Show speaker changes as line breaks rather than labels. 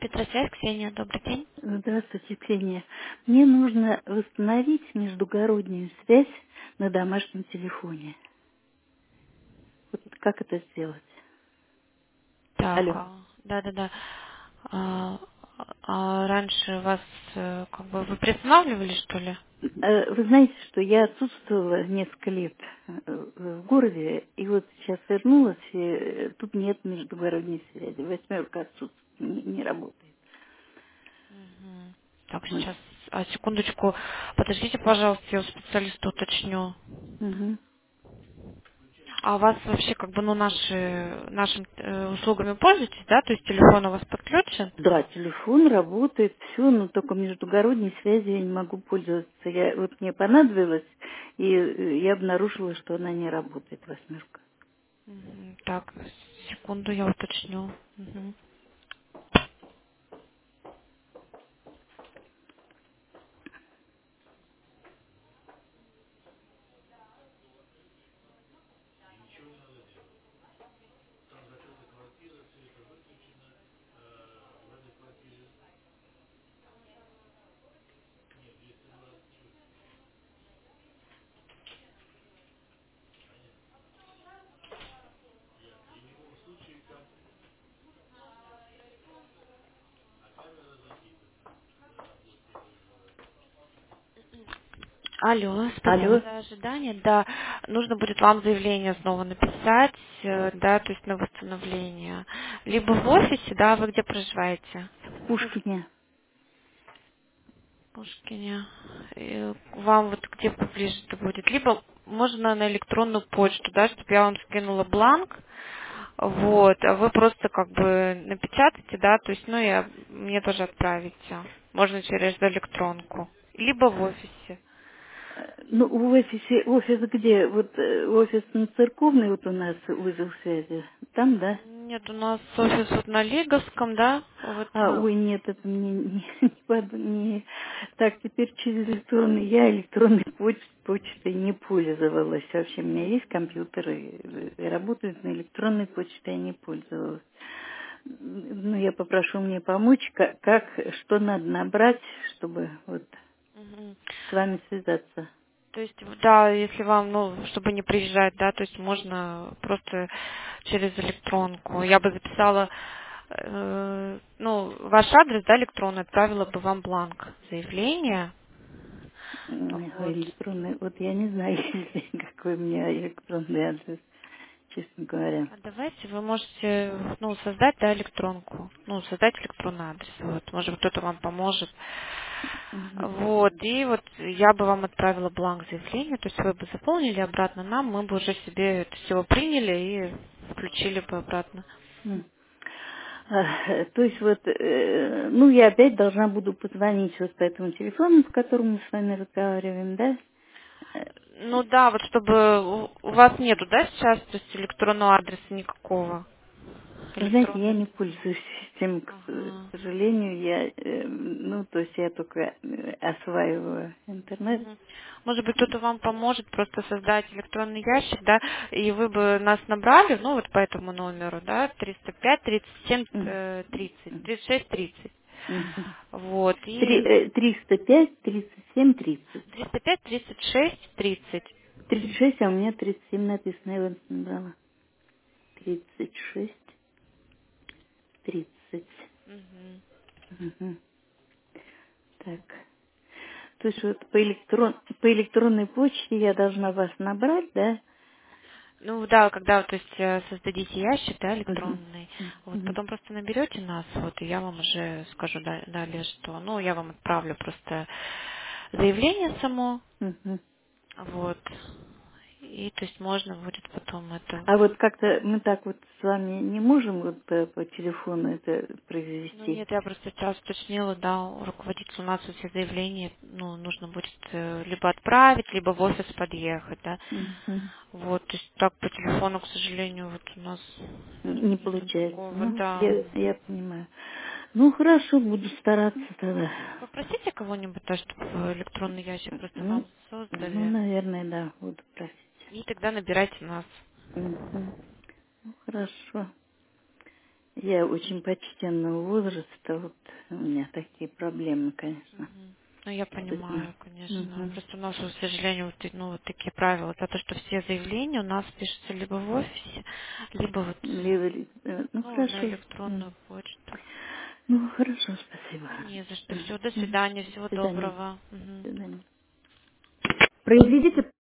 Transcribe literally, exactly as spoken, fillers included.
Петросвязь, Ксения, добрый день.
Здравствуйте, Ксения. Мне нужно восстановить междугороднюю связь на домашнем телефоне. Вот как это сделать?
Так,
Алло.
а, да-да-да. А, а раньше вас, э, как бы, вы приостанавливали, что ли?
Э, Вы знаете, что я отсутствовала несколько лет э, в городе, и вот сейчас вернулась, и э, тут нет междугородней связи. Восьмерка отсутствует, не, не работает.
Мгм. Так,
Вот.
сейчас, а, секундочку. Подождите, пожалуйста, я у специалиста уточню.
Мгм.
А у вас вообще, как бы, ну, наши, нашими э, услугами пользуетесь, да? То есть телефон у вас подключен?
Да, телефон работает, все, но только междугородней связи я не могу пользоваться. Я, вот мне понадобилось, и э, я обнаружила, что она не работает, восьмерка.
Мгм. Так, секунду, я уточню. Мгм. Алло, спасибо
Алло,
за ожидание. Да, нужно будет вам заявление снова написать, э, да, то есть на восстановление. Либо в офисе, да, вы где проживаете?
в Пушкине.
В Пушкине. И вам вот где поближе это будет? Либо можно на электронную почту, да, чтобы я вам скинула бланк, вот, а вы просто как бы напечатаете, да, то есть, ну, и а, мне тоже отправите. Можно через электронку. Либо в офисе.
Э, Ну, в офисе, офис где? Вот э, офис на Церковной, вот у нас узел связи. Там, да?
Нет, у нас офис вот на Лиговском, да? Вот.
А,
э,
ой, нет, это мне не, не, под- не- Так, теперь через электронный, я электронной поч- почтой не пользовалась. Вообще, у меня есть компьютер, и, и работает на электронной почте, я не пользовалась. Ну, я попрошу мне помочь, как, как, что надо набрать, чтобы вот
мгм.
с вами связаться.
То есть, да, если вам, ну, чтобы не приезжать, да, то есть можно просто через электронку. Я бы записала, э, ну, ваш адрес, да, электронный, отправила бы вам бланк заявления.
М, ой,
Вот.
электронный, вот я не знаю, какой у меня электронный адрес, честно говоря.
А давайте вы можете, ну, создать, да, электронку, ну, создать электронный адрес, вот, может быть, кто-то вам поможет.
Мгм.
Вот, и вот я бы вам отправила бланк заявления, то есть вы бы заполнили обратно нам, мы бы уже себе это все приняли и включили бы обратно.
М. А, То есть вот, э, ну, я опять должна буду позвонить вот по этому телефону, по которому мы с вами разговариваем, да? Э,
Ну да, вот чтобы у у вас нету, да, сейчас, то есть электронного адреса никакого?
Вы знаете, я
Электронный.
не пользуюсь системой, к с-
Ага.
к сожалению, я, э, ну, то есть я только э, осваиваю интернет.
Мгм. Может быть, кто-то вам поможет просто создать электронный ящик, да, и вы бы нас набрали, ну, вот по этому номеру, да, триста пять тридцать семь
М,
э, тридцать, тридцать шесть тридцать.
мгм.
Вот,
Три-
и
э, триста пять тридцать семь тридцать.
триста пять тридцать шесть тридцать.
тридцать шесть, а у меня тридцать семь написано, я вот набрала. тридцать шесть тридцать.
Мгм.
Мгм. Так. То есть вот по, электрон, по электронной почте я должна вас набрать, да?
Ну да, когда, то есть, э, создадите ящик, да,
Мгм.
электронный, вот
Мгм.
потом просто наберете нас, вот, и я вам уже скажу да- далее, что, ну, я вам отправлю просто заявление само,
Мгм.
вот, и, то есть, можно будет потом это.
А вот как-то мы так вот с вами не можем вот по, по телефону это
Ну
произвести?
нет, я просто сейчас уточнила, да, у руководителя у нас все заявления, ну, нужно будет э, либо отправить, либо в офис подъехать, да.
Мгм.
Вот, то есть так по телефону, к сожалению, вот у нас
Не
нету
получается.
такого,
Ну,
да.
я, я понимаю. Ну, хорошо, буду стараться тогда.
Попросите кого-нибудь, да, чтобы электронный ящик просто
Ну,
вам
ну,
создали.
наверное, да, буду просить.
И тогда набирайте нас.
Мгм. Ну, хорошо. Я очень почтенного возраста, вот у меня такие проблемы, конечно.
Мгм. Ну, я
То есть, ну,
понимаю, конечно.
мгм.
Просто у нас, к сожалению, вот, ну, вот такие правила. За то, что все заявления у нас пишутся либо в офисе, либо вот,
Левели- э, Ну,
ну, на
хорошо.
электронную
М.
почту.
Ну, хорошо, спасибо.
Не за что.
М.
Все, до
Мгм.
свидания,
До
всего
свидания.
доброго.
До
Мгм.
свидания.
Произведите